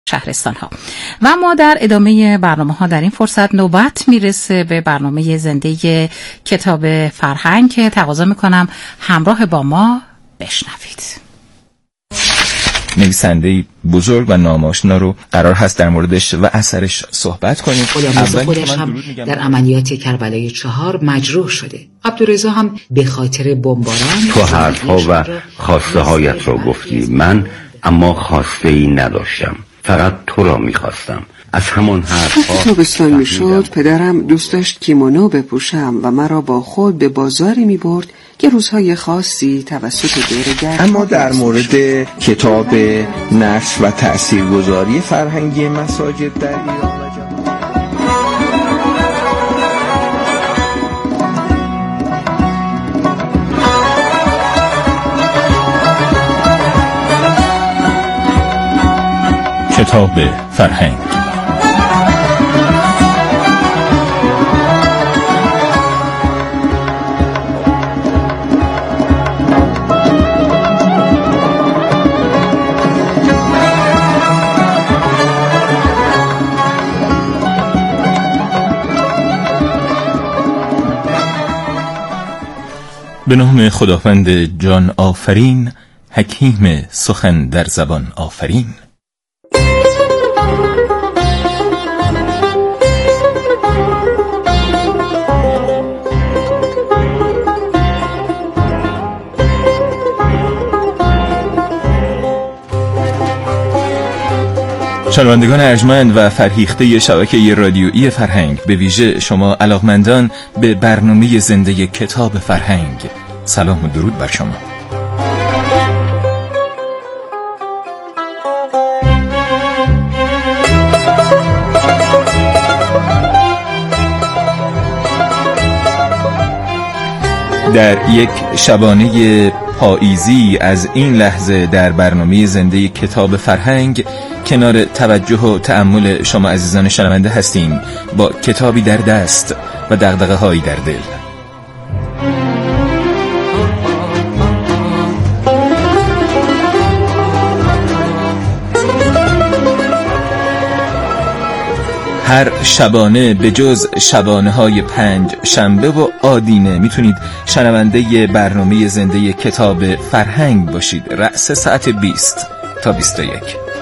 شهرستان ها. و ما در ادامه برنامه ها در این فرصت نوبت میرسه به برنامه زنده کتاب فرهنگ که تقاضا میکنم همراه با ما بشنوید. نویسنده بزرگ و ناماشنا رو قرار هست در موردش و اثرش صحبت کنیم. غلامرضا خودش هم در عملیات کربلای 4 مجروح شده. عبدالرضا هم به خاطر بمباران. تو حرفها و خواسته هایت رو گفتی، من اما خواسته ای نداشتم، فقط تو را میخواستم. از همون حرفها تابستان میشد پدرم دوست داشت کیمونو بپوشم و مرا با خود به بازاری میبرد که روزهای خاصی توسط دوره‌گرد. اما در مورد کتاب نشر و تاثیرگذاری فرهنگی مساجد در ایران و جهان، کتاب فرهنگ. به نام خداوند جان آفرین، حکیم سخن در زبان آفرین. شنوندگان ارجمند و فرهیخته شبکه رادیویی فرهنگ، به ویژه شما علاقمندان به برنامه زنده کتاب فرهنگ، سلام و درود بر شما. در یک شبانه پاییزی از این لحظه در برنامه زنده کتاب فرهنگ کنار توجه و تأمل شما عزیزان شنونده هستیم با کتابی در دست و دغدغه هایی در دل. هر شبانه به جز شبانه های 5 شنبه و آدینه میتونید شنونده برنامه زنده کتاب فرهنگ باشید. رأس ساعت 20 تا 21.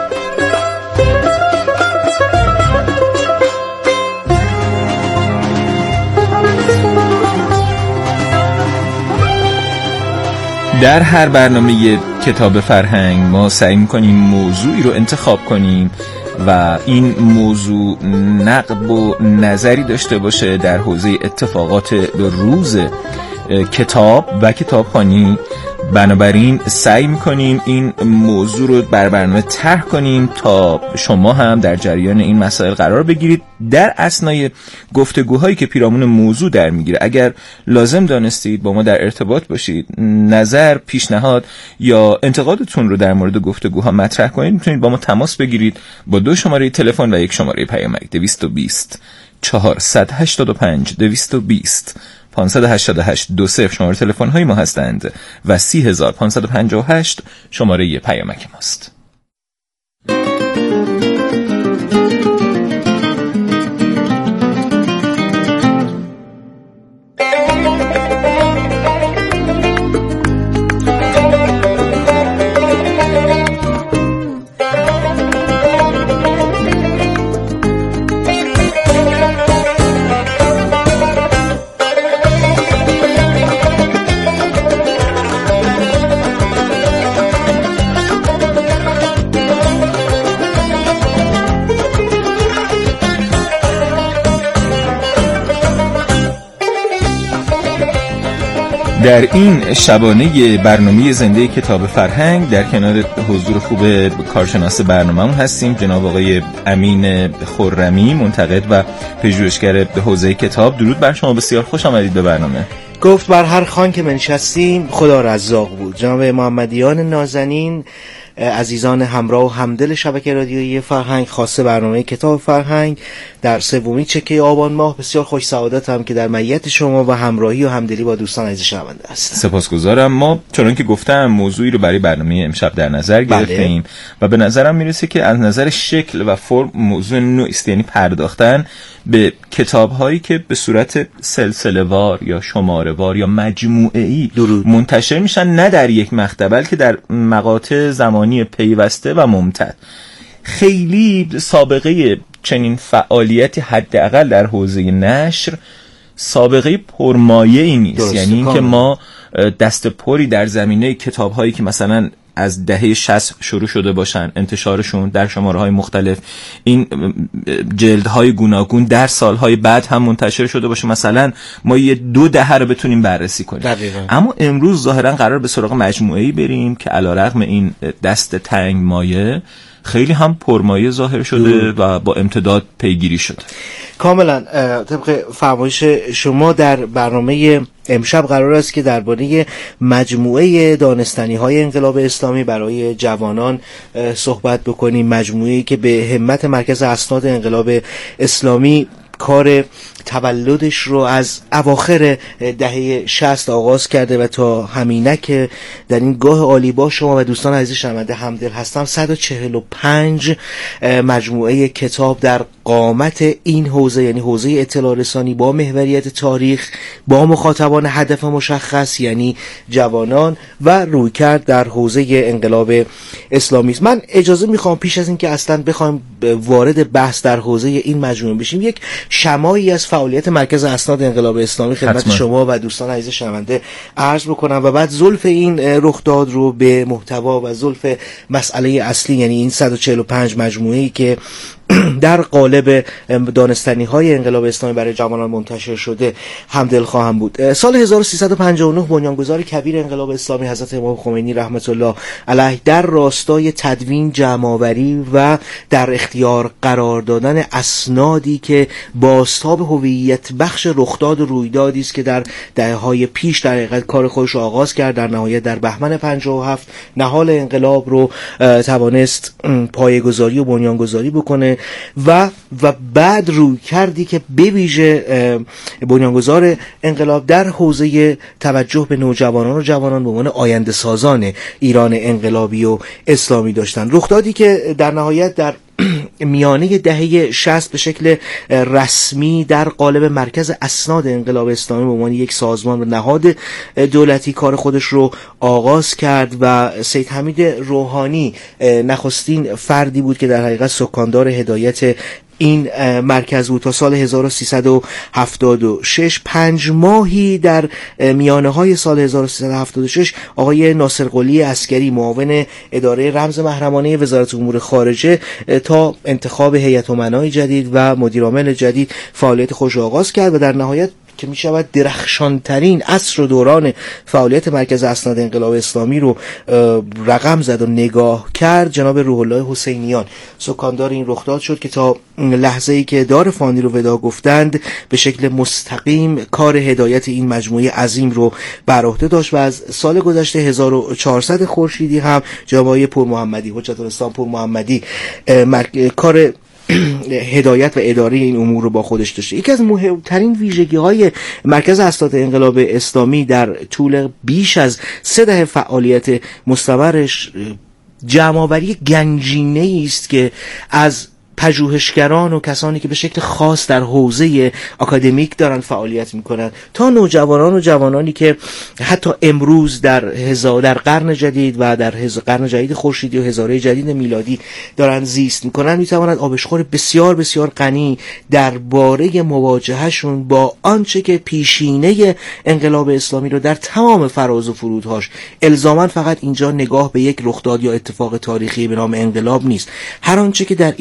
در هر برنامه کتاب فرهنگ ما سعی می‌کنیم موضوعی رو انتخاب کنیم و این موضوع نقد و نظری داشته باشه در حوزه اتفاقات روز کتاب و کتابخوانی. بنابراین سعی میکنیم این موضوع رو بر برنامه طرح کنیم تا شما هم در جریان این مسائل قرار بگیرید در اثنای گفتگوهایی که پیرامون موضوع در میگیره. اگر لازم دانستید با ما در ارتباط باشید، نظر، پیشنهاد یا انتقادتون رو در مورد گفتگوها مطرح کنید، میتونید با ما تماس بگیرید با 2 شماره تلفن و 1 شماره پیامک. 220 485 220 588 20 شماره تلفن های ما هستند و 30558 شماره پیامک ماست. در این شبانه برنامه زنده کتاب فرهنگ در کنار حضور خوب کارشناس برنامه‌مون هستیم، جناب آقای امین خرمی، منتقد و پژوهشگر حوزه کتاب. درود بر شما، بسیار خوش آمدید به برنامه. گفت بر هر خوان که منشستیم خدا رزاق بود. جناب محمدیان نازنین، عزیزان همراه و همدل شبکه رادیویی فرهنگ، خاصه برنامه کتاب فرهنگ در سومین چکه آبان ماه. بسیار خوش سعادتم که در معیت شما و همراهی و همدلی با دوستان عزیز شنونده هستم. سپاسگزارم. ما چون که گفتم موضوعی رو برای برنامه امشب در نظر گرفتیم و به نظرم میرسه که از نظر شکل و فرم موضوع نوعی است، یعنی پرداختن به کتاب‌هایی که به صورت سلسله‌وار یا شماره‌وار یا مجموعه‌ای منتشر میشن، نه در یک مقطع بلکه در مقاطع زمانی پیوسته و ممتد. خیلی سابقه چنین فعالیتی حداقل در حوزه نشر سابقه پرمایه‌ای نیست. یعنی اینکه ما دست پری در زمینه کتاب‌هایی که مثلا از دهه 60 شروع شده باشن انتشارشون در شماره‌های مختلف، این جلدهای گوناگون در سالهای بعد هم منتشر شده باشه، مثلا ما یه 2 دهه رو بتونیم بررسی کنیم. دقیقا. اما امروز ظاهرا قرار به سراغ مجموعه‌ای بریم که علیرغم این دست تنگ مایه خیلی هم پرمایه ظاهر شده و با امتداد پیگیری شده. کاملا طبق فرمایش شما در برنامه امشب قرار است که درباره مجموعه دانستنی‌های انقلاب اسلامی برای جوانان صحبت بکنیم. مجموعه‌ای که به همت مرکز اسناد انقلاب اسلامی کار تولدش رو از اواخر دهه 60 آغاز کرده و تا همینک در این گاه عالی با شما و دوستان عزیز شنونده همدل هستم 145 مجموعه کتاب در قامت این حوزه، یعنی حوزه اطلاع رسانی با محوریت تاریخ، با مخاطبان هدف مشخص یعنی جوانان و رویکرد در حوزه انقلاب اسلامی. من اجازه میخوام پیش از این که اصلا بخوایم وارد بحث در حوزه این مجموعه بشیم یک شمایی از فعالیت مرکز اسناد انقلاب اسلامی خدمت شما و دوستان عزیز شنونده عرض بکنم و بعد زلف این رخداد رو به محتوا و زلف مسئله اصلی، یعنی این 145 مجموعه‌ای که در قالب دانستنی‌های انقلاب اسلامی برای جوانان منتشر شده همدل خواهم بود. سال 1359 بنیانگذار کبیر انقلاب اسلامی حضرت امام خمینی رحمت الله علیه در راستای تدوین، جمع‌آوری و در اختیار قرار دادن اسنادی که بازتاب هویت بخش رخداد و رویدادی است که در دهه‌های پیش در حقیقت کار خودش را آغاز کرد، در نهایت در بهمن 57 نهال انقلاب رو توانست پایه‌گذاری و بنیانگذاری بکنه و بعد روی کردی که به ویژه بنیانگذار انقلاب در حوزه توجه به نوجوانان و جوانان به عنوان آینده سازان ایران انقلابی و اسلامی داشتن. رخدادی که در نهایت در میانه دهه 60 به شکل رسمی در قالب مرکز اسناد انقلاب اسلامی به عنوان یک سازمان و نهاد دولتی کار خودش رو آغاز کرد و سید حمید روحانی نخستین فردی بود که در حقیقت سکاندار هدایت این مرکز بود. تا سال 1376 5 ماهی در میانه های سال 1376 آقای ناصر قلی عسکری معاون اداره رمز محرمانه وزارت امور خارجه تا انتخاب هیئت امنای جدید و مدیرعامل جدید فعالیت خود را آغاز کرد و در نهایت که می شود درخشانترین عصر و دوران فعالیت مرکز اسناد انقلاب اسلامی رو رقم زد و نگاه کرد، جناب روح الله حسینیان سکاندار این رخداد شد که تا لحظه‌ای که دار فانی رو ودا گفتند به شکل مستقیم کار هدایت این مجموعه عظیم رو بر عهده داشت و از سال گذشته 1400 خورشیدی هم جناب آقای پور محمدی حجت الاسلام پور محمدی کار هدایت و اداره این امور رو با خودش داشته. یکی از مهمترین ویژگی‌های مرکز اسناد انقلاب اسلامی در طول بیش از 3 دهه فعالیت مستمرش جمع‌آوری گنجینه‌ای است که از پژوهشگران و کسانی که به شکل خاص در حوزه اکادمیک دارن فعالیت میکنن تا نوجوانان و جوانانی که حتی امروز در قرن جدید و در قرن جدید خورشیدی و هزاره جدید میلادی دارن زیست میکنن، میتوانند آبشخور بسیار بسیار غنی درباره مواجههشون با آنچه که پیشینه انقلاب اسلامی رو در تمام فراز و فرودهاش الزاما فقط اینجا نگاه به یک رخداد یا اتفاق تاریخی به نام انقلاب نیست، هر آنچه که در این جهان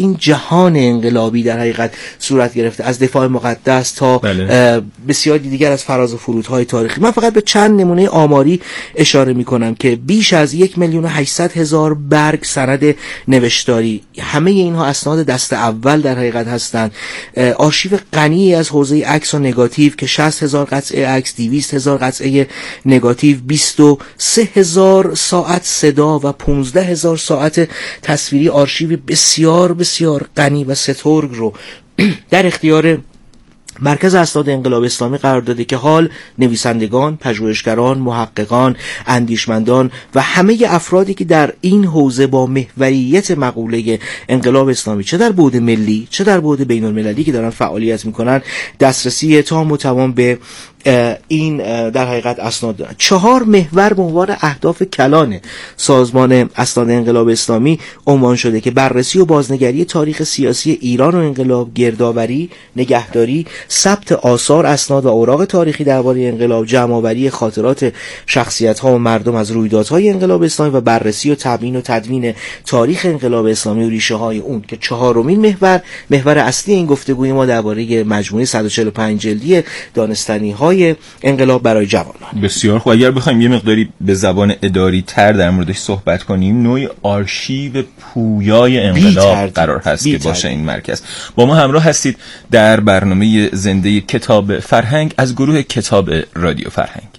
جهان انقلابی در حقیقت صورت گرفته، از دفاع مقدس تا بسیاری دیگر از فراز و فرودهای تاریخی. من فقط به چند نمونه آماری اشاره میکنم که بیش از 1,800,000 برگ سند نوشتاری، همه اینها اسناد دست اول در حقیقت هستند. آرشیو غنی از حوزه عکس و نگاتیو که 60,000 قطعه عکس، 200,000 قطعه نگاتیو، 23,000 ساعت صدا و 15,000 ساعت تصویری. آرشیو بسیار بسیار غنی و سترگ رو در اختیار مرکز اسناد انقلاب اسلامی قرار داده که حال نویسندگان، پژوهشگران، محققان، اندیشمندان و همه افرادی که در این حوزه با محوریت مقوله انقلاب اسلامی چه در بعد ملی چه در بعد بین المللی که دارن فعالیت میکنن دسترسی تام و تمام به این در حقیقت اسناد دارن. 4 محور به عنوان اهداف کلان سازمان اسناد انقلاب اسلامی عنوان شده که بررسی و بازنگری تاریخ سیاسی ایران و انقلاب، گردآوری، نگهداری، ثبت آثار، اسناد و اوراق تاریخی درباره انقلاب، جمع‌آوری خاطرات شخصیت‌ها و مردم از رویدادهای انقلاب اسلامی و بررسی و تبیین و تدوین تاریخ انقلاب اسلامی و ریشه‌های اون که 4مین محور اصلی این گفتگوی ما درباره مجموعه 145 جلدی دانستنی‌های انقلاب برای جوانان. بسیار خوب. اگر بخوایم یه مقداری به زبان اداری تر در موردش صحبت کنیم، نوعی آرشیو پویای انقلاب قرار هست که باشه این مرکز. با ما همراه هستید در برنامه زنده کتاب فرهنگ از گروه کتاب رادیو فرهنگ.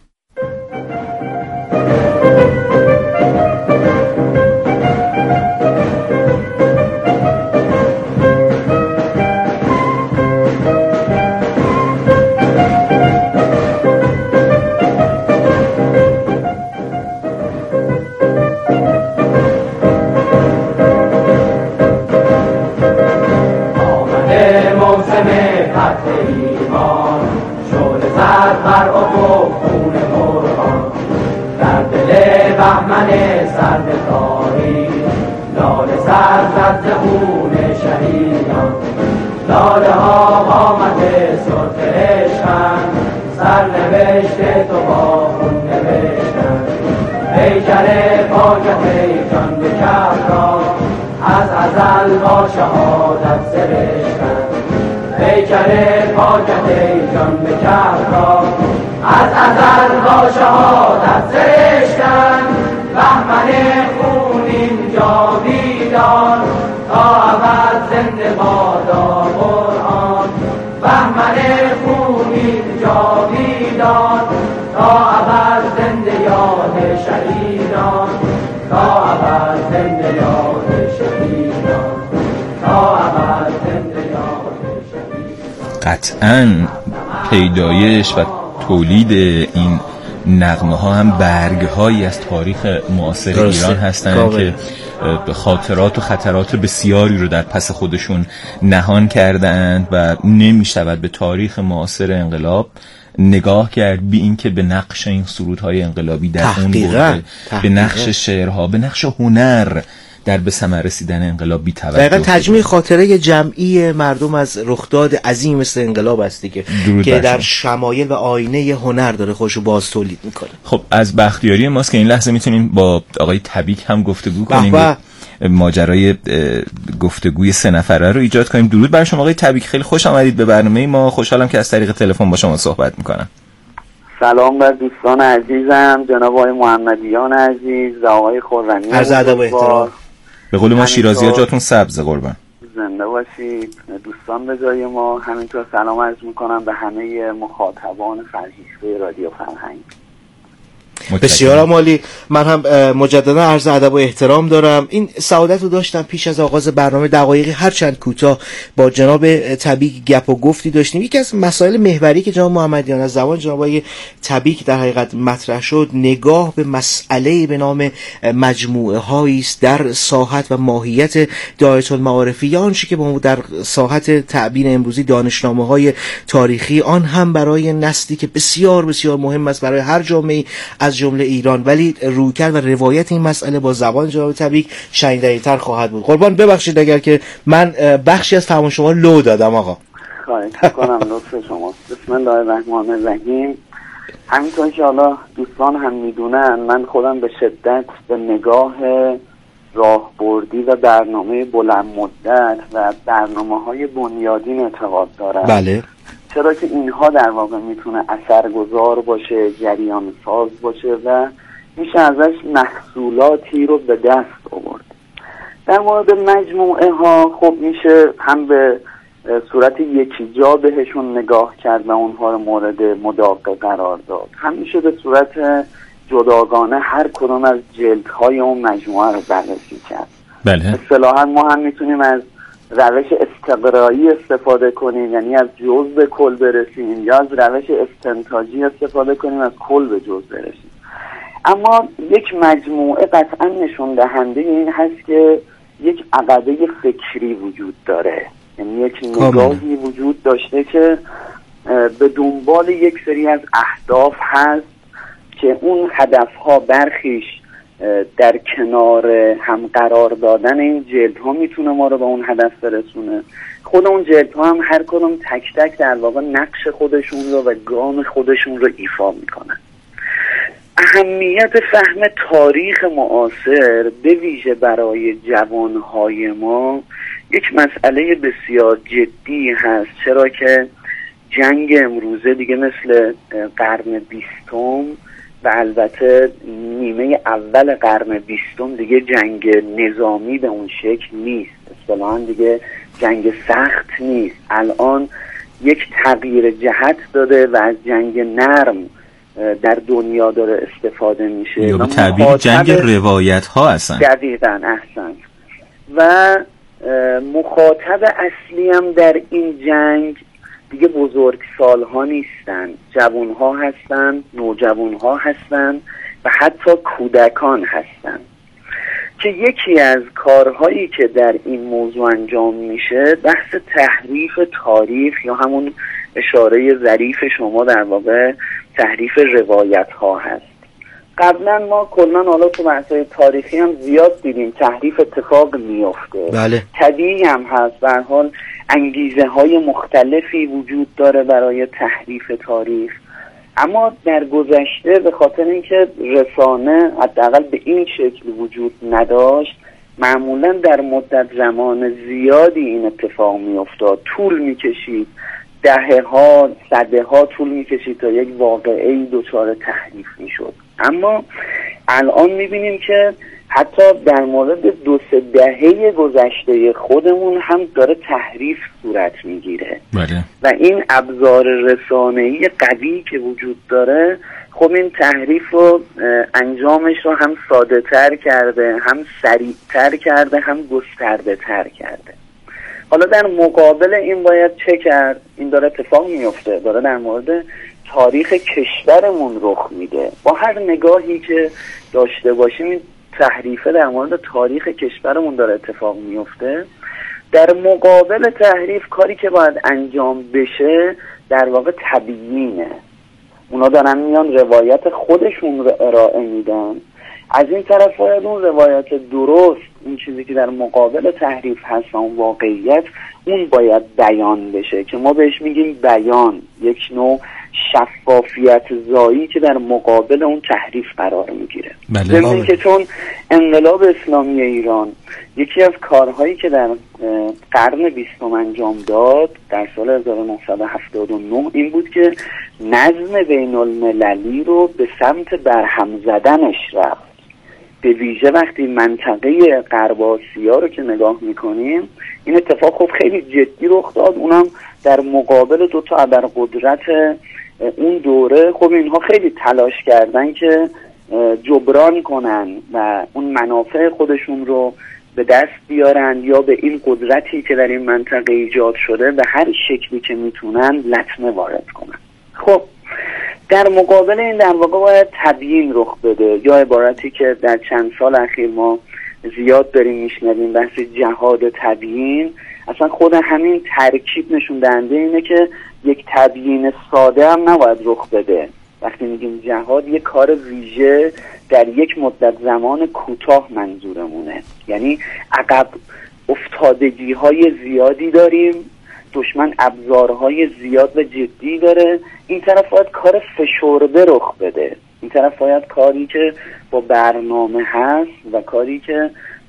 لاله ها قامت سرخ عشقم، سرنوشت تو با خون نوشتم. پیکر پاکت جان به کف را از ازل با شهادت سرشتم. پیکر پاکت جان به کف را از ازل با شهادت سرشتم. بهمن خونین جاویدان تا ابد زنده بادا قرآن. بهمن خونین جاویدان تا ابد زنده یاد شهیدان. تا ابد زنده یاد شهیدان. تا ابد زنده یاد شهیدان. قطعاً پیدایش و تولید این نغمه ها هم برگ هایی از تاریخ معاصر ایران هستند که خاطرات و خطرات بسیاری رو در پس خودشون نهان کردند و نمیشود به تاریخ معاصر انقلاب نگاه کرد بی این که به نقش این سرودهای انقلابی در اون بوده، به نقش شعرها، به نقش هنر در به ثمر رسیدن انقلاب بی توجه. دقیقاً تجمیع خاطره جمعی مردم از رخداد عظیم مثل انقلاب است دیگه که در شمایل و آینه هنر داره خودشو باز تولید میکنه. خب از بختیاری ماست که این لحظه میتونیم با آقای تبیک هم گفتگو کنیم، ماجرای گفتگوی 3 نفره رو ایجاد کنیم. درود بر شما آقای تبیک، خیلی خوش آمدید به برنامه ما. خوشحالم که از طریق تلفن با شما صحبت میکنم. سلام بر دوستان عزیزم، جناب آقای محمدیان عزیز و آقای خرمی. عرض ادب و احترام. به قول ما شیرازی‌ها جاتون سبز قربان. زنده باشید دوستان به جای ما. همینطور سلام عرض میکنم به همه مخاطبان فرهیخته رادیو فرهنگ. بسیار عالی. من هم مجددا عرض ادب و احترام دارم. این سعادت رو داشتم پیش از آغاز برنامه دقایقی هرچند کوتاه با جناب تبیک گپ و گفتی داشتیم. یکی از مسائل محوری که جناب محمدیان از زبان جناب آقای تبیک در حقیقت مطرح شد، نگاه به مسئله به نام مجموعه هایی است در ساحت و ماهیت دایره المعارفی، یا آنچه که با در ساحت تعبیر امروزی دانشنامه های تاریخی، آن هم برای نسلی که بسیار بسیار مهم است برای هر جامعه از جمله ایران، ولی رویکرد و روایت این مسئله با زبان جناب تبیک شنیدنی‌تر خواهد بود. قربان ببخشید اگر که من بخشی از فرمان شما لو دادم آقا. خواهش می‌کنم لطف شما. بسم الله الرحمن الرحیم. همینطور که حالا دوستان هم میدونن، من خودم به شدت به نگاه راهبردی و برنامه بلند مدت و برنامه‌های بنیادین اعتقاد دارم. بله. چرا که اینها در واقع میتونه اثرگذار باشه، جریان ساز باشه و میشه ازش محصولاتی رو به دست آورد. در مورد مجموعه ها خب میشه هم به صورت یکی جا بهشون نگاه کرد و اونها رو مورد مداقه قرار داد، هم میشه به صورت جداگانه هر کدوم از جلدهای اون مجموعه رو بررسی کرد. بله. اصطلاحاً ما هم میتونیم از روش استقرایی استفاده کنیم، یعنی از جزء به کل برسیم، یا از روش استنتاجی استفاده کنیم، از کل به جزء برسیم. اما یک مجموعه قطعا نشون دهنده این هست که یک عقبه فکری وجود داره، یعنی یک نگاهی وجود داشته که به دنبال یک سری از اهداف هست که اون هدفها برخیش در کنار هم قرار دادن این جلدها میتونه ما رو به اون هدف برسونه. خود اون جلدها هم هر کدوم تک تک در واقع نقش خودشون رو و گام خودشون رو ایفا میکنن. اهمیت فهم تاریخ معاصر به ویژه برای جوانهای ما یک مسئله بسیار جدی هست، چرا که جنگ امروزه دیگه مثل قرن 20 و البته نیمه اول قرن 20 دیگه جنگ نظامی به اون شکل نیست، اصطلاحاً دیگه جنگ سخت نیست. الان یک تغییر جهت داده و از جنگ نرم در دنیا داره استفاده میشه، یا به تعبیر جنگ روایت ها هستن. دقیقاً، احسن. و مخاطب اصلی هم در این جنگ دیگه بزرگسال ها نیستن، جوان ها هستن، نوجوان ها هستن و حتی کودکان هستن، که یکی از کارهایی که در این موضوع انجام میشه بحث تحریف تاریخ یا همون اشاره ظریف شما در واقع تحریف روایت ها هست. قبلا ما کلا حالا تو بحث‌های تاریخی هم زیاد دیدیم تحریف اتفاق میفته. بله. طبیعی هم هست، به هر حال انگیزه های مختلفی وجود داره برای تحریف تاریخ، اما در گذشته به خاطر اینکه رسانه حداقل به این شکل وجود نداشت، معمولا در مدت زمان زیادی این اتفاق میافتاد، طول میکشید، دهه ها، صده ها طول میکشید تا یک واقعه‌ای دچار تحریف میشد. اما الان میبینیم که حتی در مورد 2-3 دهه گذشته خودمون هم داره تحریف صورت میگیره. بله. و این ابزار رسانه‌ای قوی که وجود داره خب این تحریف رو انجامش رو هم ساده تر کرده، هم سریع تر کرده، هم گسترده تر کرده. حالا در مقابل این باید چه کرد؟ این داره اتفاق میفته، داره در مورد تاریخ کشورمون رخ میده. با هر نگاهی که داشته باشیم این تحریفه در مورد تاریخ کشورمون داره اتفاق میفته. در مقابل تحریف کاری که باید انجام بشه در واقع تبیینه. اونا دارن میان روایت خودشون رو ارائه میدن، از این طرف باید اون روایت درست، این چیزی که در مقابل تحریف هست و اون واقعیت، اون باید بیان بشه که ما بهش میگیم بیان، یک نوع شفافیت زایی که در مقابل اون تحریف قرار میگیره. بله. که چون انقلاب اسلامی ایران یکی از کارهایی که در قرن 20 انجام داد در سال 1979 این بود که نظم بین المللی رو به سمت برهم زدنش رفت. به ویژه وقتی منطقه غرب آسیا رو که نگاه میکنیم این اتفاق خب خیلی جدی رخ داد، اونم در مقابل 2 تا ابرقدرت اون دوره. خب اینها خیلی تلاش کردن که جبران کنن و اون منافع خودشون رو به دست بیارن یا به این قدرتی که در این منطقه ایجاد شده به هر شکلی که میتونن لطمه وارد کنن. خب در مقابل این در واقع باید تبیین رخ بده، یا عبارتی که در چند سال اخیر ما زیاد داریم میشنویم، بحث جهاد تبیین. اصلا خود همین ترکیب نشون دهنده اینه که یک تبیین ساده هم نباید رخ بده. وقتی میگیم جهاد یک کار ویژه در یک مدت زمان کوتاه منظورمونه، یعنی عقب افتادگی های زیادی داریم، دشمن ابزارهای زیاد و جدی داره، این طرف باید کار فشرده رخ بده، این طرف باید کاری که با برنامه هست و کاری که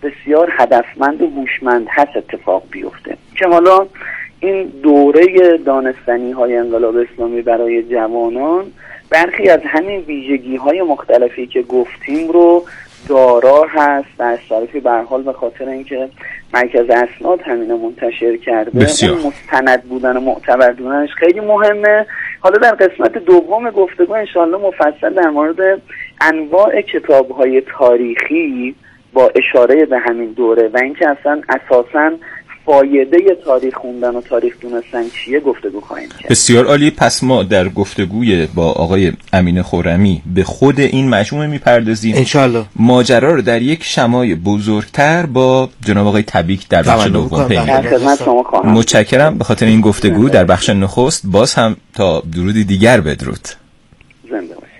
بسیار هدفمند و هوشمند هست اتفاق بیفته. که حالا این دوره دانستنی های انقلاب اسلامی برای جوانان برخی از همین ویژگی های مختلفی که گفتیم رو دارا هست. در صرفی به هر حال به خاطر اینکه مرکز اسناد همینو منتشر کرده، بسیار. اون مستند بودن و معتبر بودنش خیلی مهمه. حالا در قسمت دوم گفتگو انشاءالله مفصل در مورد انواع کتاب‌های تاریخی با اشاره به همین دوره و اینکه اصلا اساساً فایده تاریخ خوندن و تاریخ دونستن چیه گفتگو خواهیم کرد. بسیار عالی. پس ما در گفتگوی با آقای امین خرمی به خود این مجموعه میپردازیم انشالله. ماجرا رو در یک شمای بزرگتر با جناب آقای تبیک در بخش دوم پیگیری. متشکرم به خاطر این گفتگو در بخش نخست. باز هم تا درودی دیگر بدرود. زنده باشید.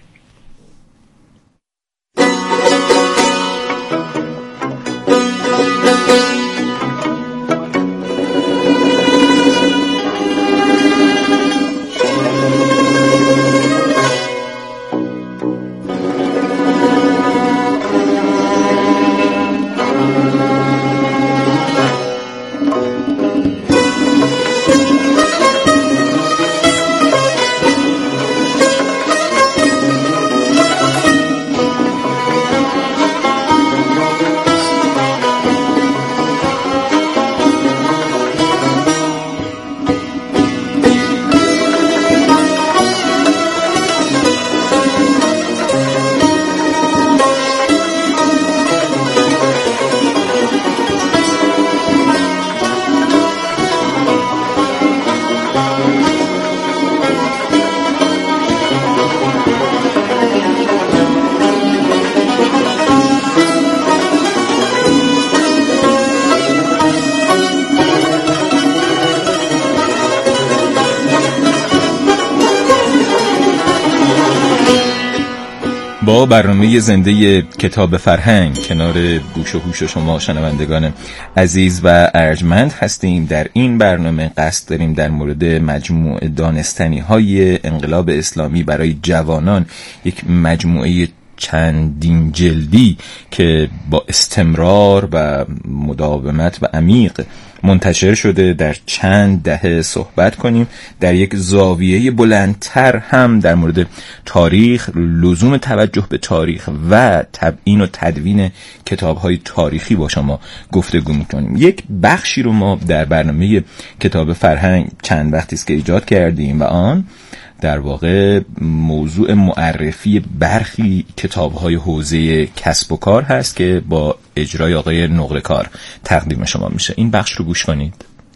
با برنامه زنده کتاب فرهنگ کنار گوش و هوش شما شنوندگان عزیز و ارجمند هستیم. در این برنامه قصد داریم در مورد مجموعه دانستنی های انقلاب اسلامی برای جوانان، یک مجموعه چندین جلدی که با استمرار و مداومت و عمیق منتشر شده در چند دهه صحبت کنیم. در یک زاویه بلندتر هم در مورد تاریخ، لزوم توجه به تاریخ و تبیین و تدوین کتاب‌های تاریخی با شما گفتگو می‌کنیم. یک بخشی رو ما در برنامه کتاب فرهنگ چند وقتی است که ایجاد کردیم و آن در واقع موضوع معرفی برخی کتاب‌های حوزه کسب و کار هست که با اجرای آقای نقره‌کار تقدیم شما میشه. این بخش رو گوش کنید.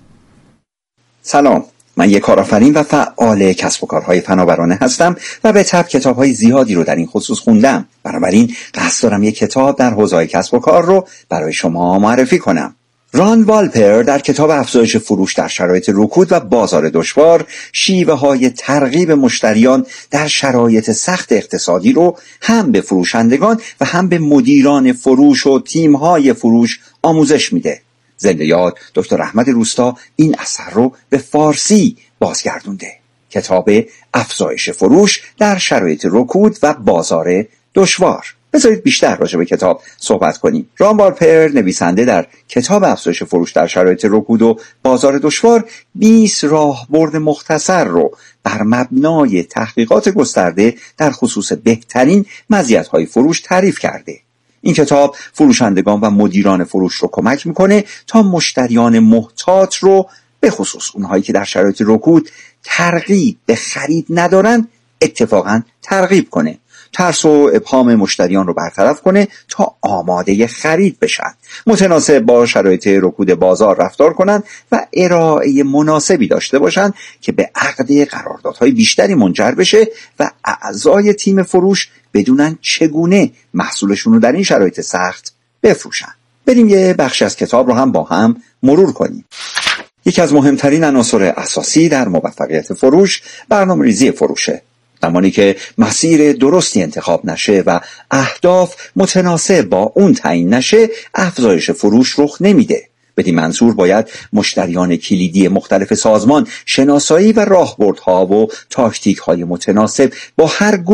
سلام، من یک کارآفرین و فعال کسب و کارهای فناورانه هستم و به تبع کتاب‌های زیادی رو در این خصوص خوندم. بنابراین قصد دارم یک کتاب در حوزه کسب و کار رو برای شما معرفی کنم. ران والپر در کتاب افزایش فروش در شرایط رکود و بازار دشوار شیوه‌های ترغیب مشتریان در شرایط سخت اقتصادی رو هم به فروشندگان و هم به مدیران فروش و تیم‌های فروش آموزش میده. زنده یاد دکتر احمد روستا این اثر رو به فارسی بازگردونده. کتاب افزایش فروش در شرایط رکود و بازار دشوار. بذارید بیشتر راجع به کتاب صحبت کنیم. ران والپر نویسنده در کتاب افزایش فروش در شرایط رکود و بازار دشوار 20 راهبرد مختصر رو بر مبنای تحقیقات گسترده در خصوص بهترین مزیت‌های فروش تعریف کرده. این کتاب فروشندگان و مدیران فروش رو کمک میکنه تا مشتریان محتاط رو به خصوص اونهایی که در شرایط رکود ترغیب به خرید ندارن اتفاقاً ترغیب کنه. ترس و ابهام مشتریان رو برطرف کنه تا آماده خرید بشن، متناسب با شرایط رکود بازار رفتار کنن و ارائه مناسبی داشته باشن که به عقد قراردادهای بیشتری منجر بشه و اعضای تیم فروش بدونن چگونه محصولشون رو در این شرایط سخت بفروشن. بریم یه بخش از کتاب رو هم با هم مرور کنیم. یکی از مهمترین عناصر اساسی در موفقیت فروش برنامه‌ریزی فروشه. زمانی که مسیر درستی انتخاب نشه و اهداف متناسب با اون تعیین نشه، افزایش فروش رخ نمیده. بدین منظور باید مشتریان کلیدی مختلف سازمان شناسایی و راهبردها و تاکتیک‌های متناسب با هر گروه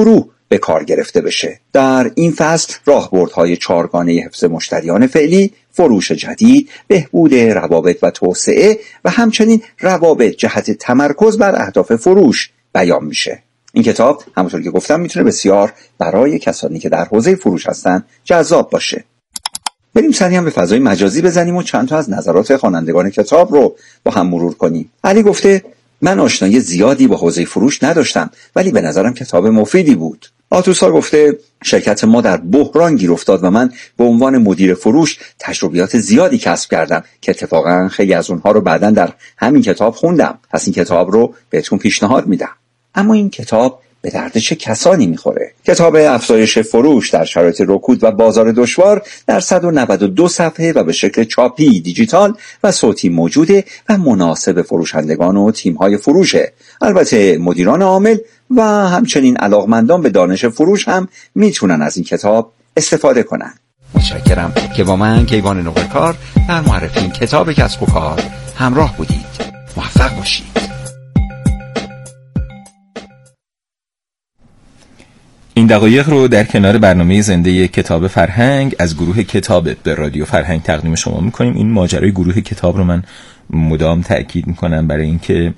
به کار گرفته بشه. در این فصل راهبردهای 4 گانه حفظ مشتریان فعلی، فروش جدید، بهبود روابط و توسعه و همچنین روابط جهت تمرکز بر اهداف فروش بیان میشه. این کتاب همونطور که گفتم میتونه بسیار برای کسانی که در حوزه فروش هستن جذاب باشه. بریم سریع هم به فضای مجازی بزنیم و چند تا از نظرات خوانندگان کتاب رو با هم مرور کنیم. علی گفته من آشنایی زیادی با حوزه فروش نداشتم ولی به نظرم کتاب مفیدی بود. آتوسا گفته شرکت ما در بحران گیر افتاد و من به عنوان مدیر فروش تجربیات زیادی کسب کردم که اتفاقا خیلی از اونها رو بعداً در همین کتاب خوندم. پس این کتاب رو بهتون پیشنهاد میدم. اما این کتاب به درد چه کسانی میخوره؟ کتاب افزایش فروش در شرایط رکود و بازار دشوار در 192 صفحه و به شکل چاپی، دیجیتال و صوتی موجوده و مناسب فروشندگان و تیم‌های فروشه. البته مدیران عامل و همچنین علاقمندان به دانش فروش هم میتونن از این کتاب استفاده کنن. متشکرم که با من کیوان نوبرکار در معرفی این کتاب کسب و کار همراه بودید. موفق باشید. این دقایق رو در کنار برنامه زنده کتاب فرهنگ از گروه کتاب به رادیو فرهنگ تقدیم شما میکنیم. این ماجرای گروه کتاب رو من مدام تأکید میکنم برای اینکه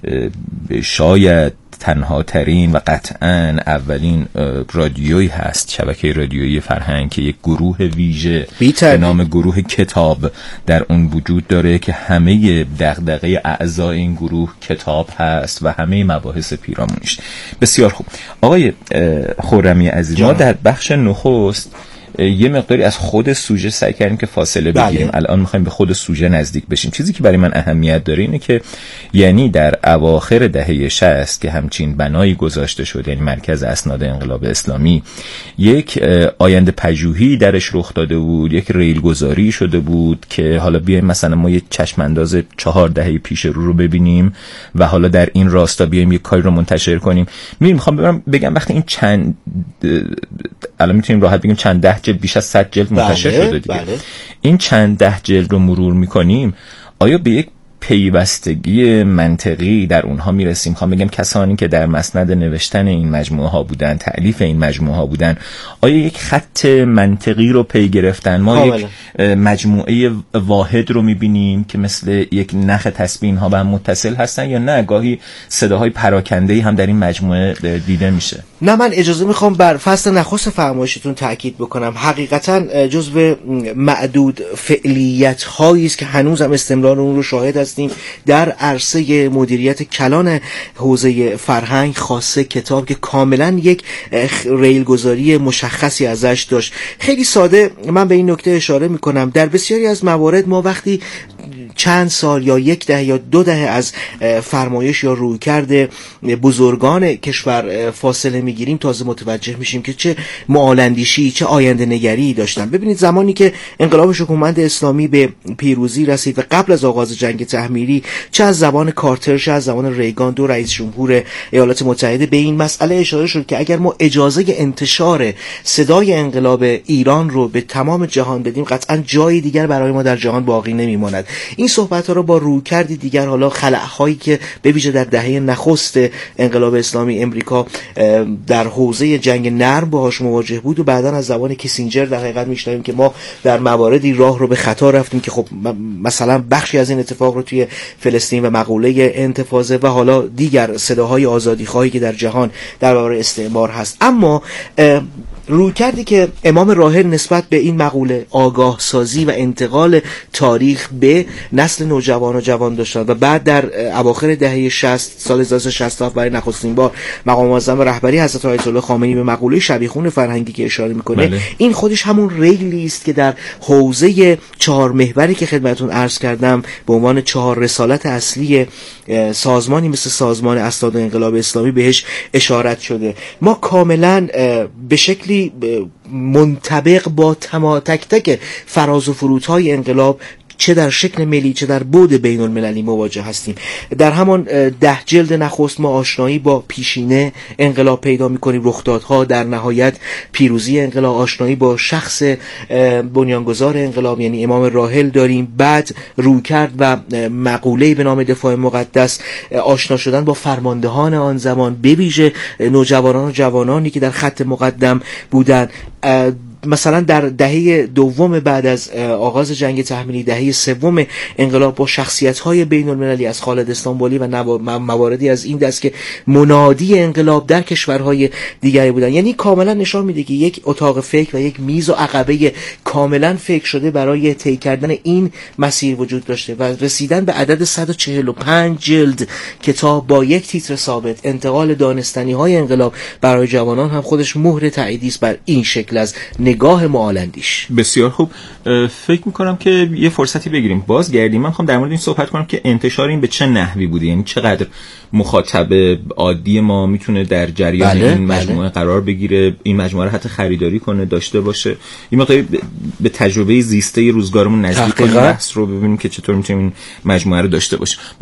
شاید تنها ترین و قطعاً اولین رادیویی هست، شبکه رادیویی فرهنگ، که یک گروه ویژه به نام گروه کتاب در اون وجود داره که همه دغدغه اعضای این گروه کتاب هست و همه مباحث پیرامونش. بسیار خوب آقای خرمی عزیز، ما در بخش نخست یه مقداری از خود سوژه سعی کردیم که فاصله بگیریم. الان میخوایم به خود سوژه نزدیک بشیم. چیزی که برای من اهمیت داره اینه که یعنی در اواخر دهه 60 که همچین بنایی گذاشته شد، یعنی مرکز اسناد انقلاب اسلامی، یک آینده پژوهی درش رخ داده بود، یک ریل گذاری شده بود که حالا بیایم مثلا ما یه چشم انداز 4 دهه پیش رو ببینیم و حالا در این راستا بیایم یک کاری رو منتشر کنیم. میخوام بگم وقتی این چند الان میتونیم راحت بگیم چند ده جلد، بیش از 100 جلد منتشر شده دیگه. این چند ده جلد رو مرور میکنیم، آیا به یک پیوستگی منطقی در اونها میرسیم؟ میخوام بگم کسانی که در مسند نوشتن این مجموعه ها بودن، تألیف این مجموعه ها بودن، آیا یک خط منطقی رو پی گرفتن؟ ما یک مجموعه واحد رو میبینیم که مثل یک نخ تسبیح ها به هم متصل هستن، یا نه گاهی صداهای پراکنده‌ای هم در این مجموعه دیده میشه؟ نه، من اجازه میخوام بر فصل نخست فرمایشتون تاکید بکنم. حقیقتا جزو معدود فعالیت هایی است که هنوز هم استمرار اون رو شاهد هستیم در عرصه مدیریت کلان حوزه فرهنگ، خاصه کتاب که کاملا یک ریلگذاری مشخصی ازش داشت. خیلی ساده من به این نکته اشاره میکنم. در بسیاری از موارد ما وقتی چند سال یا 1 دهه یا 2 دهه از فرمایش یا رویکرد بزرگان کشور فاصله میگیریم، تازه متوجه میشیم که چه معالندیشی، چه آینده نگری داشتن. ببینید زمانی که انقلاب حکومت اسلامی به پیروزی رسید و قبل از آغاز جنگ تحمیلی، چه از زمان کارتر چه از زمان ریگان، 2 رئیس جمهور ایالات متحده، به این مسئله اشاره شد که اگر ما اجازه انتشار صدای انقلاب ایران رو به تمام جهان بدیم، قطعا جای دیگر برای ما در جهان باقی نمیماند. این صحبت ها رو با رویکردی دیگر، حالا خلأهایی که به ویژه در دهه نخست انقلاب اسلامی امریکا در حوزه جنگ نرم باهاش مواجه بود و بعداً از زبان کیسینجر در حقیقت میشنویم که ما در مواردی راه رو به خطا رفتیم که خب مثلا بخشی از این اتفاق رو توی فلسطین و مقوله انتفاضه و حالا دیگر صداهای آزادیخواهی که در جهان درباره استعمار هست. اما رویکردی که امام راحل نسبت به این مقوله آگاه سازی و انتقال تاریخ به نسل نوجوان و جوان داشتند و بعد در اواخر دهه 60 سال 1967 برای نخستین بار مقام معظم رهبری حضرت آیت الله خامنه‌ای به مقوله شبیخون فرهنگی که اشاره میکنه، این خودش همون ریلی است که در حوزه 4 محوری که خدمتتون عرض کردم به عنوان 4 رسالت اصلی سازمانی مثل سازمان اسناد انقلاب اسلامی بهش اشارت شده. ما کاملا به شکلی منطبق با تک تک فراز و فرودهای انقلاب چه در شکل ملی چه در بعد بین المللی مواجه هستیم. در همان 10 جلد نخست ما آشنایی با پیشینه انقلاب پیدا می‌کنیم، رخدادها، در نهایت پیروزی انقلاب، آشنایی با شخص بنیانگذار انقلاب یعنی امام راحل داریم، بعد رویکرد و مقوله‌ای به نام دفاع مقدس، آشنا شدن با فرماندهان آن زمان، به ویژه نوجوانان و جوانانی که در خط مقدم بودند. مثلا در دهه دوم بعد از آغاز جنگ تحمیلی، دهه سوم انقلاب، با شخصیت‌های بین‌المللی از خالد استانبولی و مواردی از این دست که منادی انقلاب در کشورهای دیگری بودن. یعنی کاملا نشان میده که یک اتاق فکر و یک میز و عقبه کاملا فکر شده برای طی کردن این مسیر وجود داشته و رسیدن به عدد 145 جلد کتاب با یک تیتر ثابت، انتقال دانستنی‌های انقلاب برای جوانان، هم خودش مهر تأییدی است بر این شکل از نگاه معالندیش. بسیار خوب. فکر میکنم که یه فرصتی بگیریم بازگردیم. من میخوام در مورد این صحبت کنم که انتشار این به چه نحوی بوده، یعنی چقدر مخاطب عادی ما میتونه در جریان این مجموعه قرار بگیره، این مجموعه رو حتی خریداری کنه، داشته باشه، این مقداری به تجربه زیسته روزگارمون نزدیک کنیم، بحث رو ببینیم که چطور میتونیم این مجموعه رو داشته باشیم.